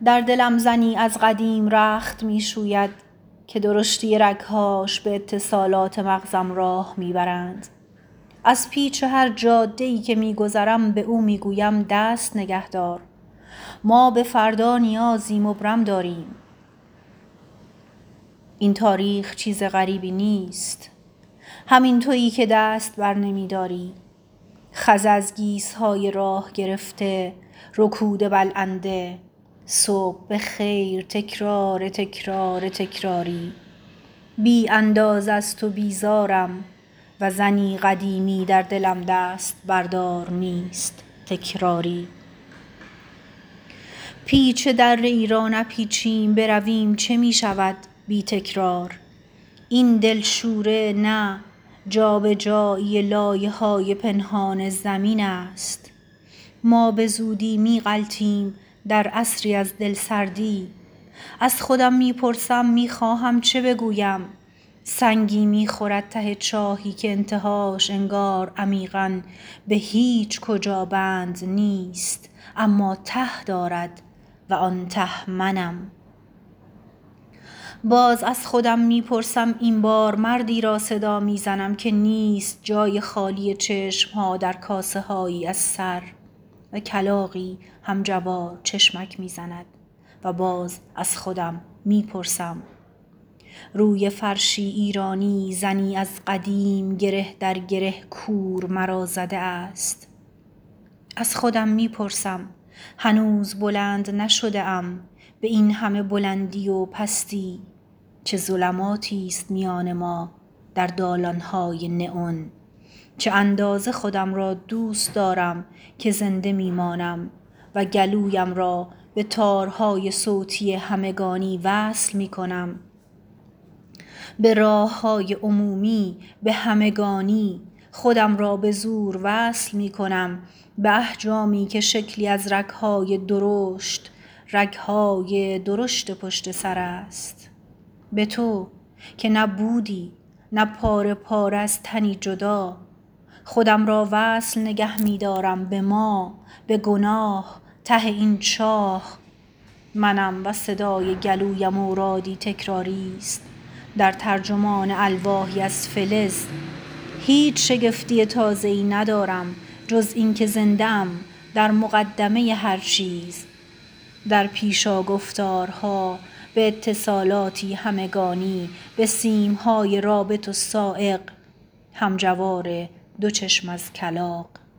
در دلم زنی از قدیم رخت می شوید که درشتی رگهاش به اتصالات مغزم راه می برند. از پیچ هر جاده‌ای که می گذرم به او می گویم دست نگهدار. ما به فردا نیازی مبرم داریم. این تاریخ چیز غریبی نیست. همین تویی که دست بر نمی داری. خز از گیس‌های راه گرفته، رکوده بلعنده، صبح به خیر تکرار تکرار تکراری. بی اندازه است و بیزارم و زنی قدیمی در دلم دست بردار نیست تکراری. پیچ در ایران نپیچیم برویم چه می شود بی تکرار. این دلشوره نه جابجایی لایه های پنهان زمین است. ما به زودی می غلطیم در عصری از دلسردی. از خودم می پرسم می خواهم چه بگویم. سنگی می خورد ته چاهی که انتهاش انگار عمیقاً به هیچ کجا بند نیست، اما ته دارد و آن ته منم. باز از خودم می پرسم این بار مردی را صدا می زنم که نیست جای خالی چشم ها در کاسه هایی از سر، و کلاغی همجوار چشمک می زند و باز از خودم می پرسم. روی فرشی ایرانی زنی از قدیم گره در گره کور مرا زده است. از خودم می پرسم هنوز بلند نشده ام به این همه بلندی و پستی. چه ظلماتی است میان ما در دالان‌های نئون. چه اندازه خودم را دوست دارم که زنده میمانم و گلویم را به تارهای صوتی همگانی وصل میکنم. به راه‌های عمومی به همگانی خودم را به زور وصل میکنم به احجامی که شکلی از رگ‌های درشت پشت سر است. به تو که نه بودی نه پاره پاره از تنی جدا. خودم را وصل نگه می دارم به ما، به گناه ته این چاه. منم و صدای گلویم اورادی تکراری است در ترجمان الواحی از فلز. هیچ شگفتی تازه‌ای ندارم جز این که زنده‌ام در مقدمه هر چیز، در پیشا گفتارها، به اتصالاتی همگانی، به سیمهای رابط و سائق، همجوار دو چشم از کلاغ.